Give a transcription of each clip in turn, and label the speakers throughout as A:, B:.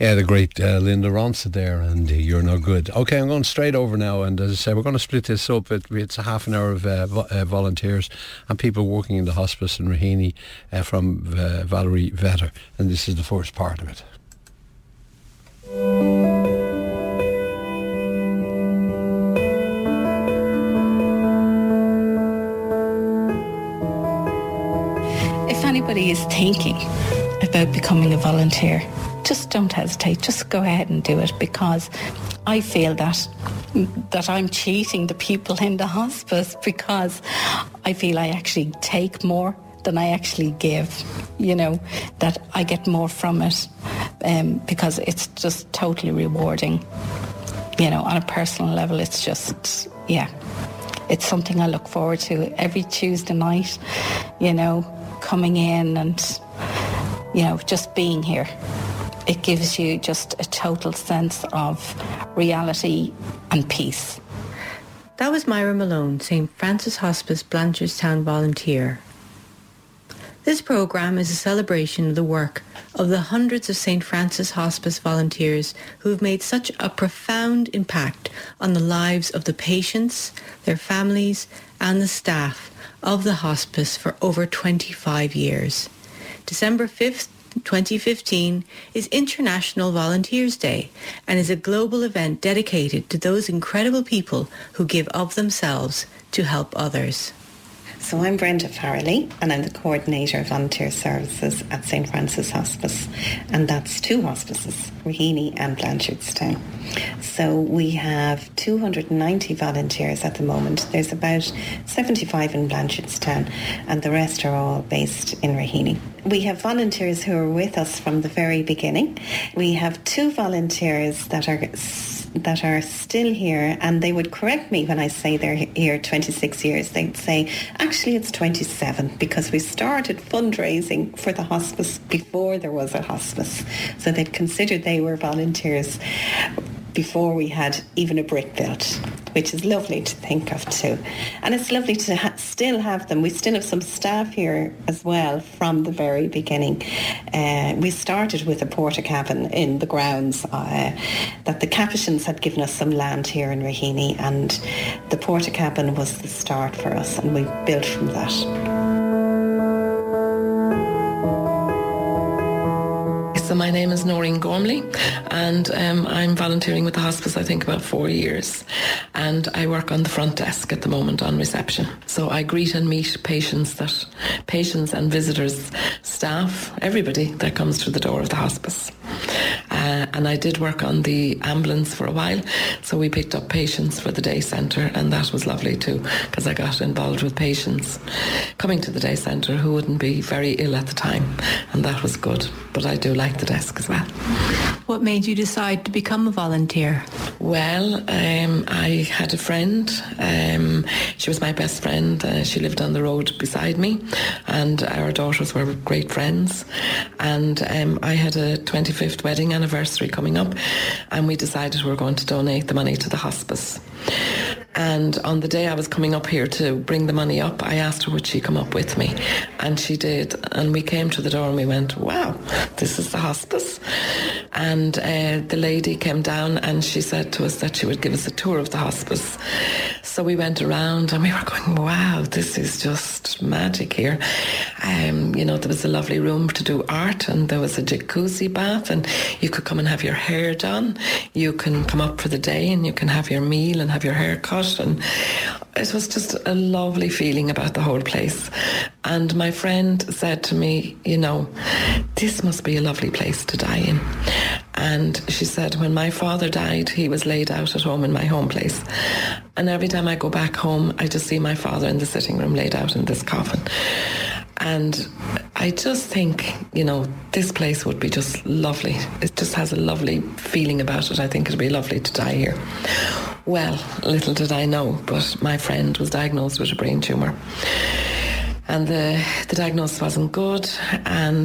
A: Yeah, the great Linda Ronstadt there, and You're No Good. Okay, I'm going straight over now, and as I said, we're going to split this up. It's a half an hour of volunteers and people working in the hospice in Raheny from Valerie Vetter, and this is the first part of it.
B: If anybody is thinking about becoming a volunteer, just don't hesitate. Just go ahead and do it, because I feel that I'm cheating the people in the hospice, because I feel I actually take more than I actually give, that I get more from it, because it's just totally rewarding, on a personal level. It's just, it's something I look forward to every Tuesday night, coming in and, just being here. It gives you just a total sense of reality and peace.
C: That was Myra Malone, St. Francis Hospice Blanchardstown volunteer. This programme is a celebration of the work of the hundreds of St. Francis Hospice volunteers who have made such a profound impact on the lives of the patients, their families and the staff of the hospice for over 25 years. December 5th, 2015 is International Volunteers Day and is a global event dedicated to those incredible people who give of themselves to help others.
D: So I'm Brenda Farrelly, and I'm the Coordinator of Volunteer Services at St. Francis Hospice, and that's two hospices, Raheny and Blanchardstown. So we have 290 volunteers at the moment. There's about 75 in Blanchardstown, and the rest are all based in Raheny. We have volunteers who are with us from the very beginning. We have two volunteers that are still here, and they would correct me when I say they're here 26 years. They'd say, actually it's 27, because we started fundraising for the hospice before there was a hospice. So they'd consider they were volunteers before we had even a brick built, which is lovely to think of too. And it's lovely to still have them. We still have some staff here as well from the very beginning. We started with a porta cabin in the grounds that the Capuchins had given us some land here in Raheny, and the porta cabin was the start for us, and we built from that.
E: So my name is Noreen Gormley, and I'm volunteering with the hospice, I think, about 4 years. And I work on the front desk at the moment on reception. So I greet and meet patients and visitors, staff, everybody that comes through the door of the hospice. And I did work on the ambulance for a while, so we picked up patients for the day centre, and that was lovely too, because I got involved with patients coming to the day centre who wouldn't be very ill at the time, and that was good. But I do like the desk as well.
C: What made you decide to become a volunteer?
E: Well, I had a friend. She was my best friend. She lived on the road beside me, and our daughters were great friends. And I had a 25th wedding anniversary coming up, and we decided we were going to donate the money to the hospice. And on the day I was coming up here to bring the money up, I asked her would she come up with me, and she did. And we came to the door and we went, wow, this is the hospice. And the lady came down and she said to us that she would give us a tour of the hospice. So we went around and we were going, wow, this is just magic here. There was a lovely room to do art, and there was a jacuzzi bath, and you could come and have your hair done. You can come up for the day and you can have your meal and have your hair cut, and it was just a lovely feeling about the whole place. And my friend said to me, this must be a lovely place to die in. And she said, when my father died, he was laid out at home in my home place. And every time I go back home, I just see my father in the sitting room laid out in this coffin. And I just think, this place would be just lovely. It just has a lovely feeling about it. I think it'd be lovely to die here. Well, little did I know, but my friend was diagnosed with a brain tumour. And the diagnosis wasn't good, and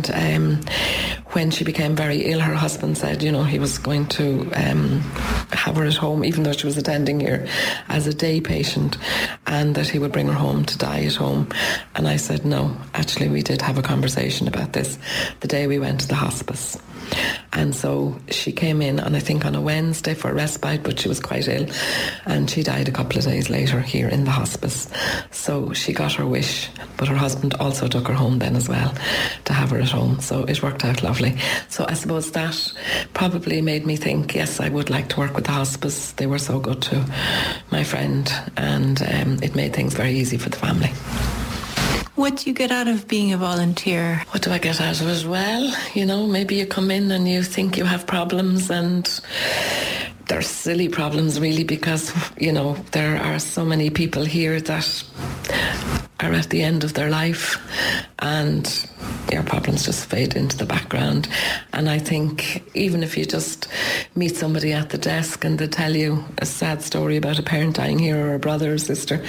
E: when she became very ill, her husband said, he was going to have her at home, even though she was attending here as a day patient, and that he would bring her home to die at home. And I said, no, actually we did have a conversation about this the day we went to the hospice. And so she came in, and I think on a Wednesday for respite, but she was quite ill, and she died a couple of days later here in the hospice. So she got her wish, but her husband also took her home then as well to have her at home. So it worked out lovely. So I suppose that probably made me think, yes, I would like to work with the hospice. They were so good to my friend, and it made things very easy for the family.
C: What do you get out of being a volunteer?
E: What do I get out of it? Well, maybe you come in and you think you have problems, and they're silly problems really, because, there are so many people here that are at the end of their life, and your problems just fade into the background. And I think even if you just meet somebody at the desk and they tell you a sad story about a parent dying here, or a brother or sister,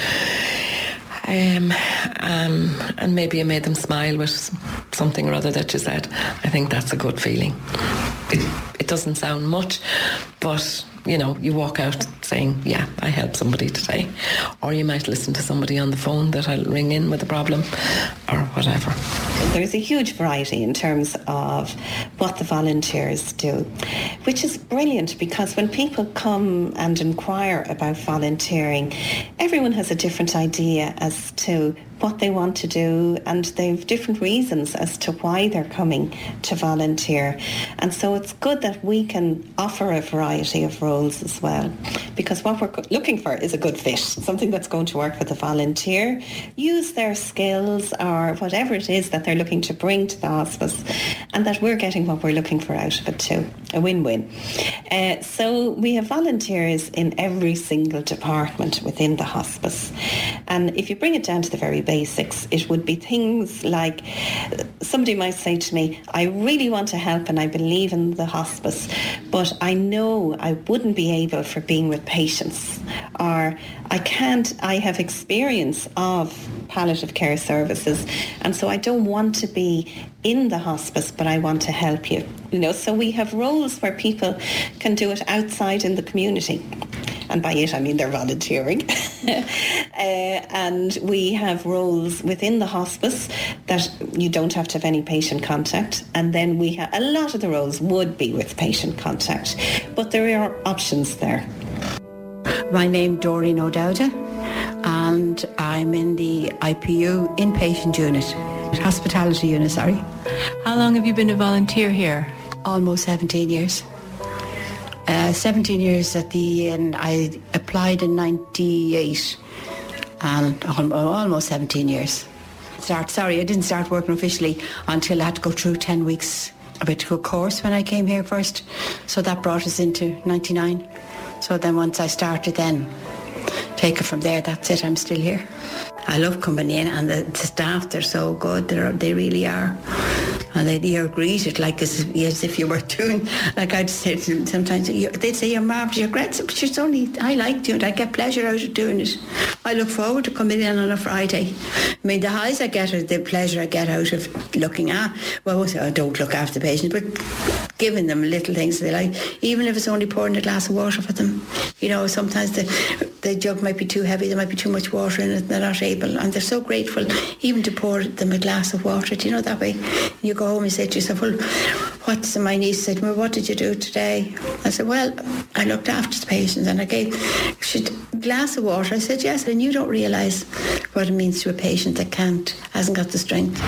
E: and maybe you made them smile with something or other that you said, I think that's a good feeling. It doesn't sound much, but you walk out saying, yeah, I helped somebody today. Or you might listen to somebody on the phone that I'll ring in with a problem, or whatever.
D: There's a huge variety in terms of what the volunteers do, which is brilliant, because when people come and inquire about volunteering, everyone has a different idea as to what they want to do, and they've different reasons as to why they're coming to volunteer. And so it's good that we can offer a variety of roles as well, because what we're looking for is a good fit, something that's going to work for the volunteer, use their skills or whatever it is that they're looking to bring to the hospice, and that we're getting what we're looking for out of it too, a win-win. So we have volunteers in every single department within the hospice, and if you bring it down to the very basics, it would be things like somebody might say to me, I really want to help and I believe in the hospice, but I know I wouldn't be able for being with patients, or I have experience of palliative care services, and so I don't want to be in the hospice, but I want to help you. So we have roles where people can do it outside in the community. And by it, I mean they're volunteering. And we have roles within the hospice that you don't have to have any patient contact. And then we have a lot of the roles would be with patient contact. But there are options there.
F: My name's Doreen O'Dowda, and I'm in the IPU inpatient unit, hospitality unit, sorry.
C: How long have you been a volunteer here?
F: Almost 17 years. 17 years at the end. I applied in 98 and almost 17 years. I didn't start working officially until I had to go through 10 weeks of a course when I came here first. So that brought us into 99. So then once I started, then take it from there, that's it, I'm still here. I love coming in, and the staff, they're so good, they really are. And you're greeted like as if you were doing, like I'd say to them sometimes, they'd say, you're marvellous, you're great, but it's only, I like doing it, I get pleasure out of doing it. I look forward to coming in on a Friday. I mean, the highs I get are the pleasure I get out of looking at, I don't look after the patients, but giving them little things they like, even if it's only pouring a glass of water for them. Sometimes the jug might be too heavy, there might be too much water in it, they're not able, and they're so grateful even to pour them a glass of water, that way. You go home and say to yourself, well, my niece said, well, what did you do today? I said, well, I looked after the patients and I gave a glass of water. I said, yes, and you don't realise what it means to a patient that hasn't got the strength.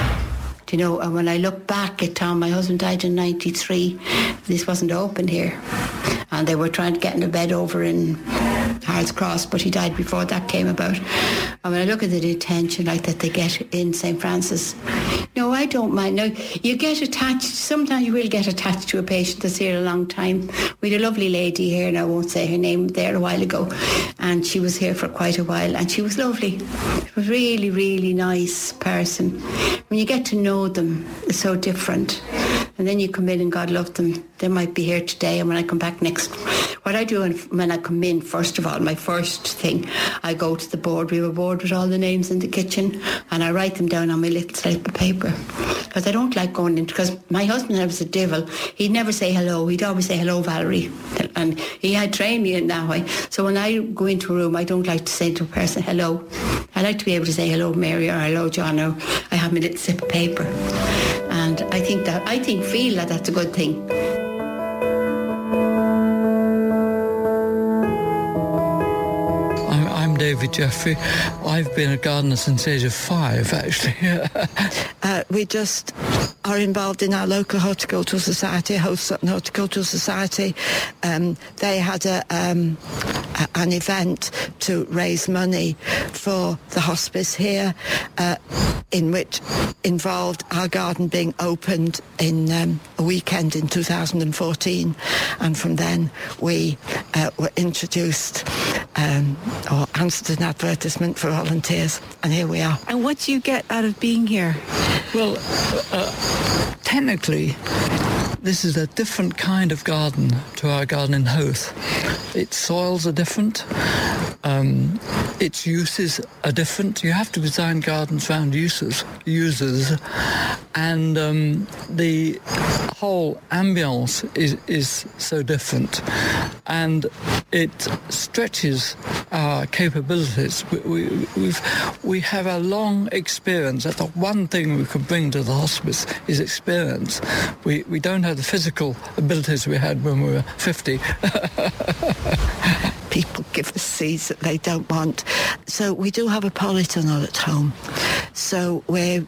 F: And when I look back at Tom, my husband died in 93. This wasn't open here. And they were trying to get in a bed over in Hards Cross, but he died before that came about. And when I look at the detention like that they get in St. Francis, I don't mind. Now, you get attached, sometimes you will get attached to a patient that's here a long time. We had a lovely lady here, and I won't say her name, there a while ago, and she was here for quite a while, and she was lovely. She was really, really nice person. When you get to know them, it's so different. And then you come in and God love them. They might be here today, and when I come back next, what I do when I come in, first of all, my first thing, I go to the board. We have a board with all the names in the kitchen, and I write them down on my little slip of paper. Because I don't like going in, because my husband was a devil. He'd never say hello. He'd always say, hello, Valerie. And he had trained me in that way. So when I go into a room, I don't like to say to a person, hello. I like to be able to say, hello, Mary, or hello, John, or I have my little slip of paper. And And I feel that that's a good thing.
G: I'm David Jeffrey. I've been a gardener since the age of 5, actually.
H: We just are involved in our local horticultural society, Host Sutton Horticultural Society. They had an event to raise money for the hospice here, in which involved our garden being opened in a weekend in 2014, and from then we were introduced or answered an advertisement for volunteers, and here we are.
C: And what do you get out of being here?
G: Well, technically, this is a different kind of garden to our garden in Hoath. Its soils are different. Its uses are different. You have to design gardens around users, and the whole ambience is so different, and it stretches our capabilities. We have a long experience. That's the one thing we can bring to the hospice is experience. We don't have the physical abilities we had when we were 50.
H: People give us seeds that they don't want. So we do have a polytunnel at home. So we're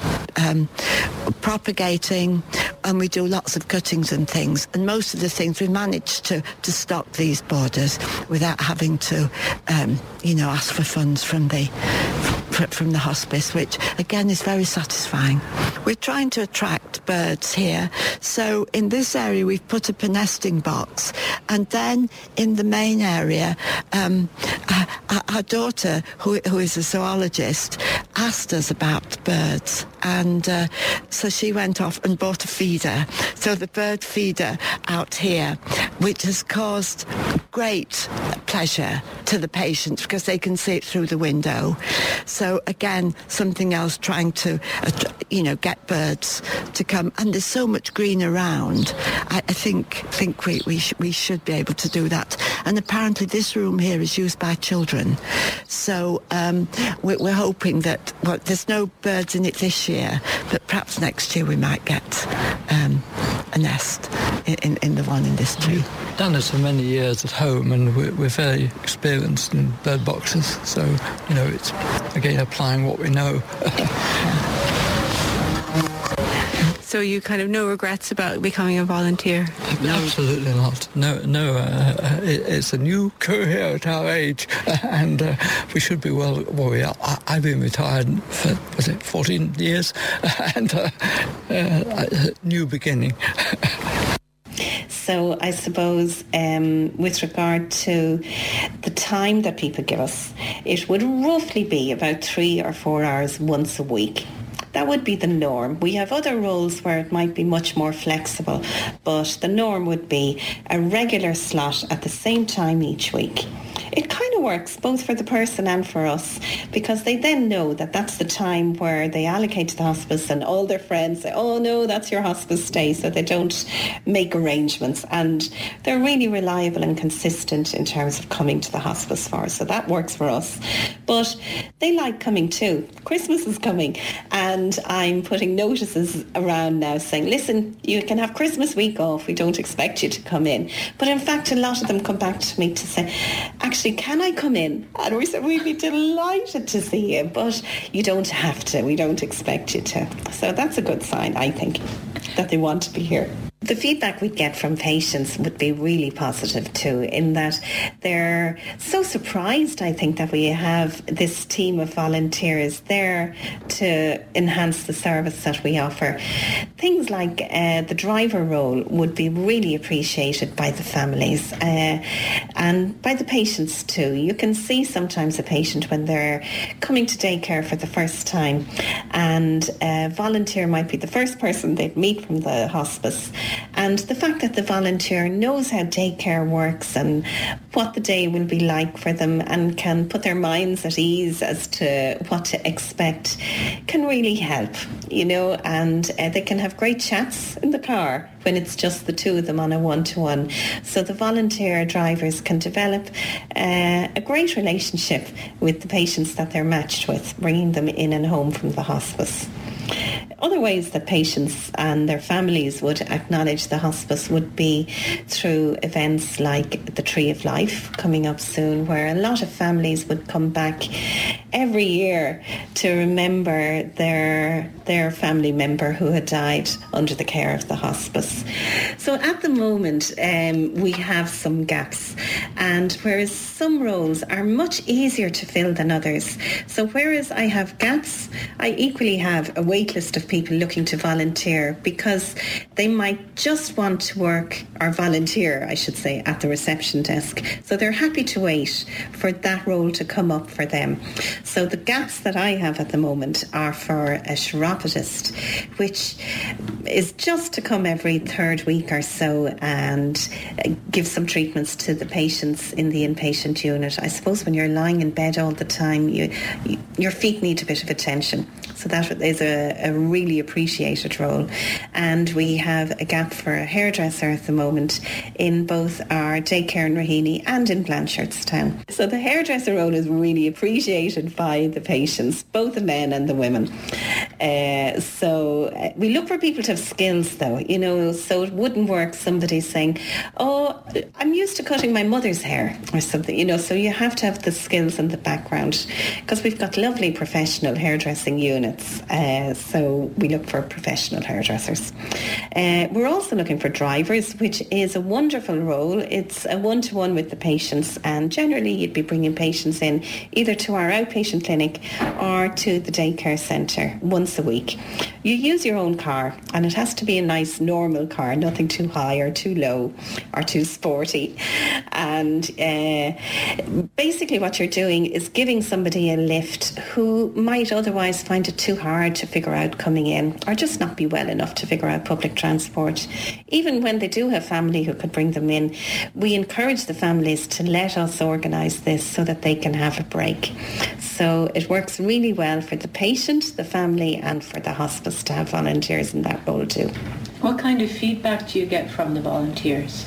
H: propagating, and we do lots of cuttings and things. And most of the things we managed to stock these borders without having to, ask for funds from the hospice, which again is very satisfying. We're trying to attract birds here. So in this area we've put up a nesting box, and then in the main area our daughter, who is a zoologist, asked us about birds, and so she went off and bought a feeder. So the bird feeder out here, which has caused great pleasure to the patients because they can see it through the window. So again, something else, trying to get birds to come, and there's so much green around. I think we should be able to do that. And apparently this room here is used by children, so we're hoping that, well, there's no birds in it this year, but perhaps next year we might get a nest in the one in this tree.
G: We've done this for many years at home, and we're very experienced in bird boxes, so it's again applying what we know.
C: So you kind of no regrets about becoming a volunteer?
G: No. Absolutely not. No. It's a new career at our age, and we should be well we are. I've been retired for 14 years, and a new beginning.
D: So I suppose with regard to the time that people give us, it would roughly be about 3 or 4 hours once a week. That would be the norm. We have other roles where it might be much more flexible, but the norm would be a regular slot at the same time each week. It kind of works both for the person and for us, because they then know that that's the time where they allocate to the hospice, and all their friends say, oh no, that's your hospice stay, so they don't make arrangements, and they're really reliable and consistent in terms of coming to the hospice for us. So that works for us. But they like coming too. Christmas is coming, and I'm putting notices around now saying, listen, you can have Christmas week off, we don't expect you to come in. But in fact, a lot of them come back to me to say, actually, can I come in? And we said, we'd be delighted to see you, but you don't have to. We don't expect you to. So that's a good sign, I think, that they want to be here. The feedback we get from patients would be really positive too, in that they're so surprised, I think, that we have this team of volunteers there to enhance the service that we offer. Things like the driver role would be really appreciated by the families and by the patients too. You can see sometimes a patient when they're coming to daycare for the first time, and a volunteer might be the first person they'd meet from the hospice. And the fact that the volunteer knows how daycare works and what the day will be like for them, and can put their minds at ease as to what to expect, can really help, and they can have great chats in the car when it's just the two of them on a one-to-one. So the volunteer drivers can develop a great relationship with the patients that they're matched with, bringing them in and home from the hospice. other ways that patients and their families would acknowledge the hospice would be through events like the Tree of Life coming up soon, where a lot of families would come back every year to remember their family member who had died under the care of the hospice. So at the moment we have some gaps, and whereas some roles are much easier to fill than others, so whereas I have gaps, I equally have a wait list of people looking to volunteer because they might just want to work, or volunteer I should say, at the reception desk. So they're happy to wait for that role to come up for them. So the gaps that I have at the moment are for a chiropodist, which is just to come every third week or so and give some treatments to the patients in the inpatient unit. I suppose when you're lying in bed all the time, your feet need a bit of attention. So that is a really appreciated role. And we have a gap for a hairdresser at the moment in both our daycare in Raheny and in Blanchardstown. So the hairdresser role is really appreciated by the patients, both the men and the women. So we look for people to have skills though, so it wouldn't work somebody saying, oh, I'm used to cutting my mother's hair or something, so you have to have the skills and the background, because we've got lovely professional hairdressing units. So we look for professional hairdressers. We're also looking for drivers, which is a wonderful role. It's a one-to-one with the patients, and generally you'd be bringing patients in either to our outpatient clinic or to the daycare centre once a week. You use your own car, and it has to be a nice normal car, nothing too high or too low or too sporty. And basically what you're doing is giving somebody a lift who might otherwise find it too hard to figure out coming in, or just not be well enough to figure out public transport. Even when they do have family who could bring them in, we encourage the families to let us organise this so that they can have a break. So it works really well for the patient, the family, and for the hospice to have volunteers in that role too.
C: What kind of feedback do you get from the volunteers?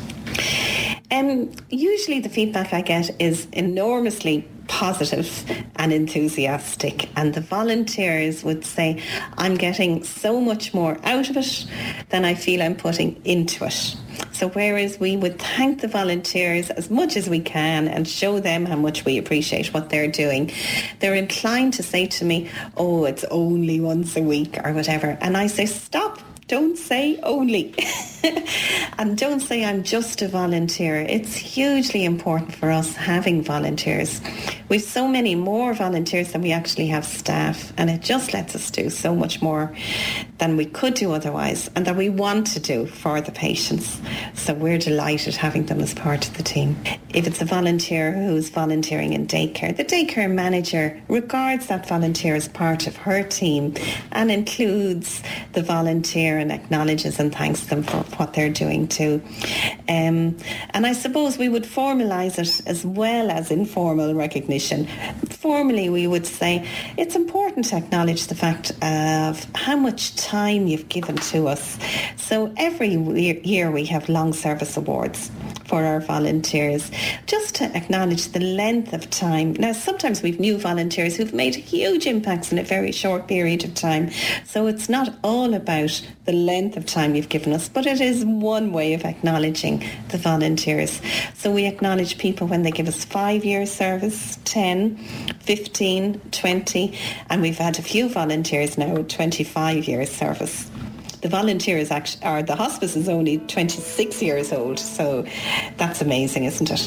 D: Usually the feedback I get is enormously positive and enthusiastic, and the volunteers would say, I'm getting so much more out of it than I feel I'm putting into it. So whereas we would thank the volunteers as much as we can and show them how much we appreciate what they're doing, they're inclined to say to me, oh, it's only once a week or whatever. And I say, stop. Don't say only. And don't say I'm just a volunteer. It's hugely important for us having volunteers. We've so many more volunteers than we actually have staff, and it just lets us do so much more than we could do otherwise, and that we want to do for the patients. So we're delighted having them as part of the team. If it's a volunteer who's volunteering in daycare, the daycare manager regards that volunteer as part of her team and includes the volunteer and acknowledges and thanks them for what they're doing too. And I suppose we would formalise it as well as informal recognition. Formally, we would say it's important to acknowledge the fact of how much time you've given to us. So every year we have long service awards for our volunteers, just to acknowledge the length of time. Now, sometimes we've new volunteers who've made huge impacts in a very short period of time. So it's not all about the length of time you've given us, but it is one way of acknowledging the volunteers. So we acknowledge people when they give us 5 years service, 10, 15, 20, and we've had a few volunteers now with 25 years service. The volunteers the hospice is only 26 years old, so that's amazing, isn't it?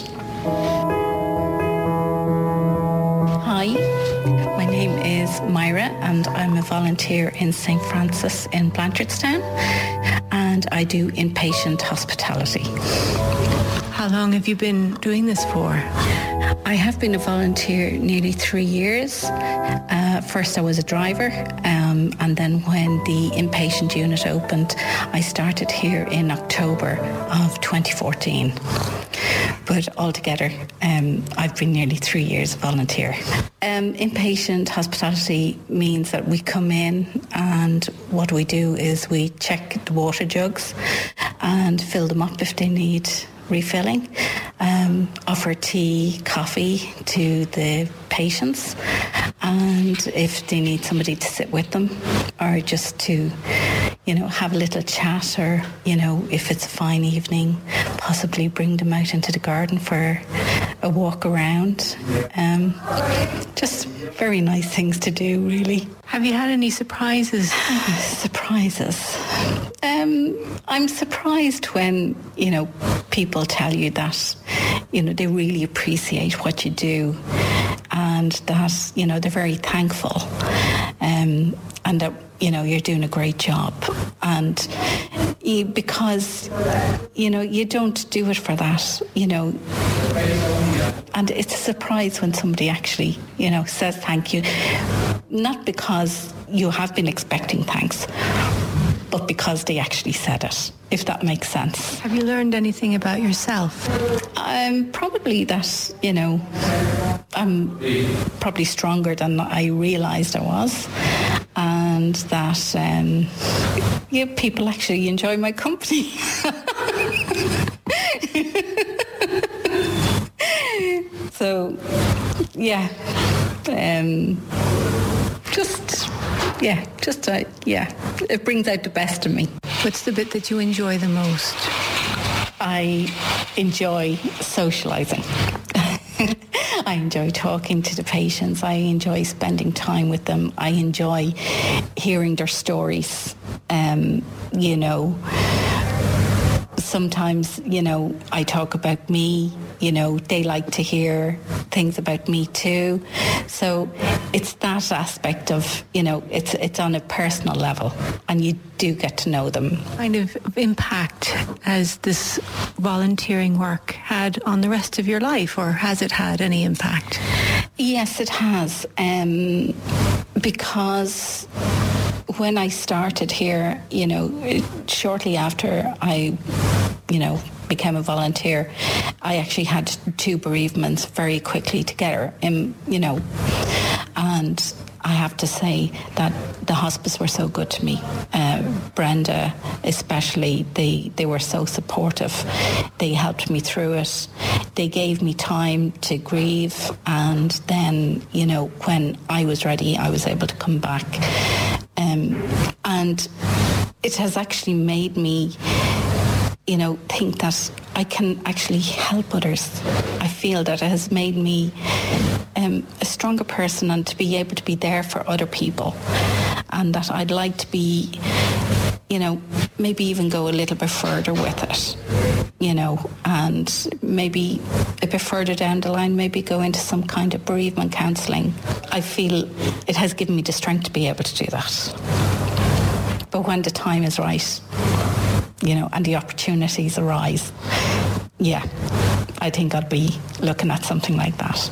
B: Hi, my name is Myra and I'm a volunteer in St. Francis in Blanchardstown, and I do inpatient hospitality.
C: How long have you been doing this for?
B: I have been a volunteer nearly 3 years. First I was a driver, and then when the inpatient unit opened, I started here in October of 2014. But altogether, I've been nearly 3 years a volunteer. Inpatient hospitality means that we come in, and what we do is we check the water jugs and fill them up if they need refilling, offer tea, coffee to the patients, and if they need somebody to sit with them or just to, have a little chat, or, if it's a fine evening, possibly bring them out into the garden for a walk around. Just very nice things to do, really.
C: Have you had any surprises?
B: Surprises. I'm surprised when, people tell you that, they really appreciate what you do, and that, they're very thankful, and that, you're doing a great job. And because, you don't do it for that, and it's a surprise when somebody actually, says thank you, not because you have been expecting thanks, but because they actually said it, if that makes sense.
C: Have you learned anything about yourself?
B: Probably that, I'm probably stronger than I realised I was, and that people actually enjoy my company. So, it brings out the best in me.
C: What's the bit that you enjoy the most?
B: I enjoy socialising. I enjoy talking to the patients. I enjoy spending time with them. I enjoy hearing their stories. Sometimes, I talk about me, they like to hear things about me too. So it's that aspect of, it's on a personal level, and you do get to know them.
C: What kind of impact has this volunteering work had on the rest of your life, or has it had any impact?
B: Yes, it has, because when I started here, shortly after I, became a volunteer, I actually had 2 bereavements very quickly together, and I have to say that the hospice were so good to me. Brenda especially, they were so supportive. They helped me through it. They gave me time to grieve, and then, when I was ready, I was able to come back. And it has actually made me, think that I can actually help others. I feel that it has made me a stronger person, and to be able to be there for other people. And that I'd like to be, maybe even go a little bit further with it, and maybe a bit further down the line, maybe go into some kind of bereavement counselling. I feel it has given me the strength to be able to do that. But when the time is right, and the opportunities arise, I think I'd be looking at something like that.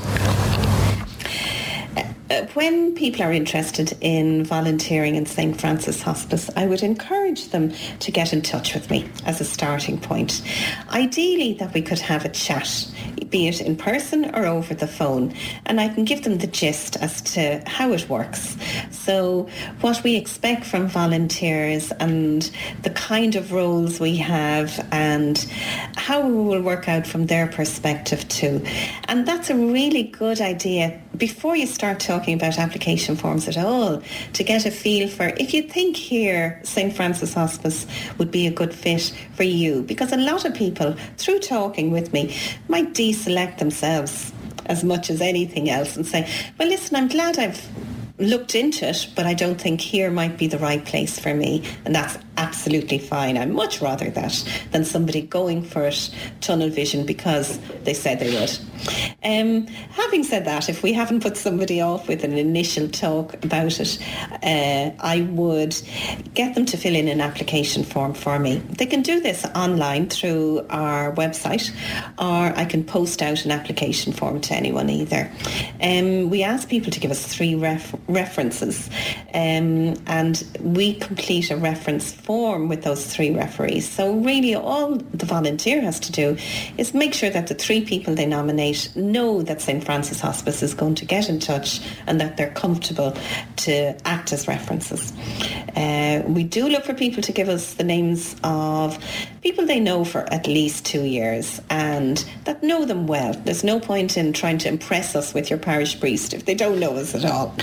D: When people are interested in volunteering in St. Francis Hospice, I would encourage them to get in touch with me as a starting point. Ideally, that we could have a chat, be it in person or over the phone, and I can give them the gist as to how it works. So what we expect from volunteers, and the kind of roles we have, and how it will work out from their perspective too. And that's a really good idea before you start talking about application forms at all, to get a feel for if you think here St. Francis Hospice would be a good fit for you, because a lot of people, through talking with me, might deselect themselves as much as anything else and say, well, listen, I'm glad I've looked into it, but I don't think here might be the right place for me. And that's absolutely fine. I'd much rather that than somebody going for it tunnel vision because they said they would. Having said that, if we haven't put somebody off with an initial talk about it, I would get them to fill in an application form for me. They can do this online through our website, or I can post out an application form to anyone either. We ask people to give us 3 references, and we complete a reference form with those 3 referees. So really all the volunteer has to do is make sure that the 3 people they nominate know that St. Francis Hospice is going to get in touch and that they're comfortable to act as references. We do look for people to give us the names of people they know for at least 2 years and that know them well. There's no point in trying to impress us with your parish priest if they don't know us at all.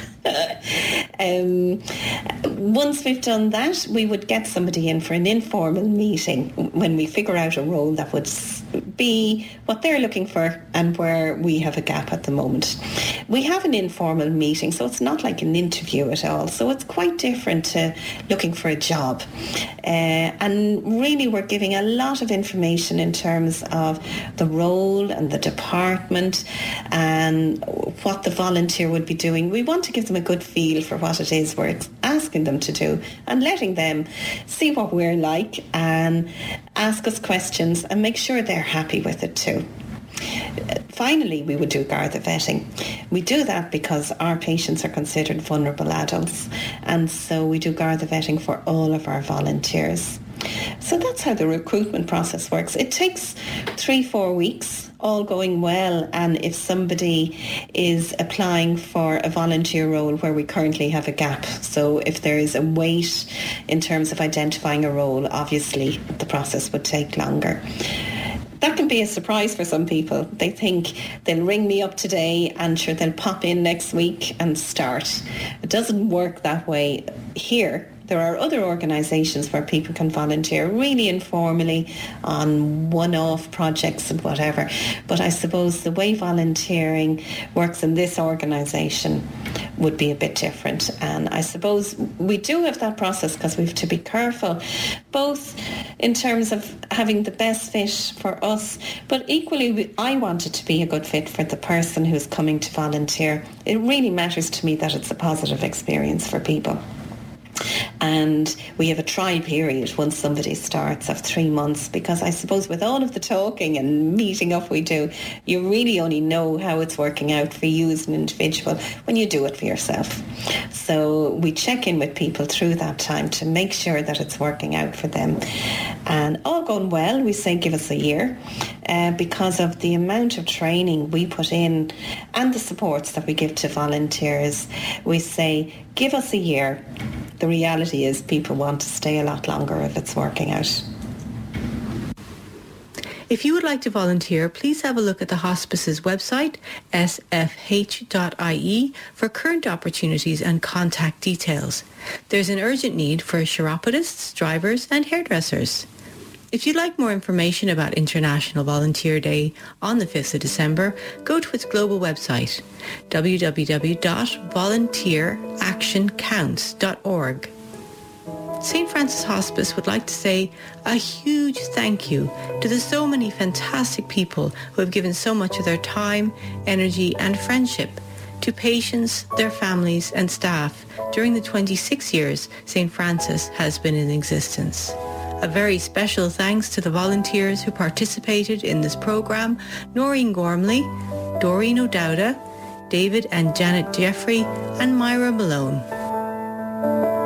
D: Once we've done that, we would get somebody in for an informal meeting when we figure out a role that would be what they're looking for and where we have a gap at the moment. We have an informal meeting, so it's not like an interview at all. So it's quite different to looking for a job. And really we're giving a lot of information in terms of the role and the department and what the volunteer would be doing. We want to give them a good feel for what it is we're asking them to do and letting them see what we're like and ask us questions and make sure they're happy with it too. Finally, we would do Garda vetting. We do that because our patients are considered vulnerable adults, and so we do Garda vetting for all of our volunteers. So that's how the recruitment process works. It takes 3-4 weeks, all going well, and if somebody is applying for a volunteer role where we currently have a gap. So if there is a wait in terms of identifying a role, obviously the process would take longer. That can be a surprise for some people. They think they'll ring me up today and sure they'll pop in next week and start. It doesn't work that way here. There are other organisations where people can volunteer really informally on one-off projects and whatever. But I suppose the way volunteering works in this organisation would be a bit different. And I suppose we do have that process because we have to be careful, both in terms of having the best fit for us, but equally I want it to be a good fit for the person who's coming to volunteer. It really matters to me that it's a positive experience for people. And we have a trial period once somebody starts of 3 months, because I suppose with all of the talking and meeting up we do, you really only know how it's working out for you as an individual when you do it for yourself. So we check in with people through that time to make sure that it's working out for them. And all going well, we say give us a year, because of the amount of training we put in and the supports that we give to volunteers. We say give us a year. The reality is people want to stay a lot longer if it's working out.
C: If you would like to volunteer, please have a look at the hospice's website, sfh.ie, for current opportunities and contact details. There's an urgent need for chiropodists, drivers and hairdressers. If you'd like more information about International Volunteer Day on the 5th of December, go to its global website, www.volunteeractioncounts.org. St. Francis Hospice would like to say a huge thank you to the so many fantastic people who have given so much of their time, energy and friendship to patients, their families and staff during the 26 years St. Francis has been in existence. A very special thanks to the volunteers who participated in this programme: Noreen Gormley, Doreen O'Dowda, David and Janet Jeffrey and Myra Malone.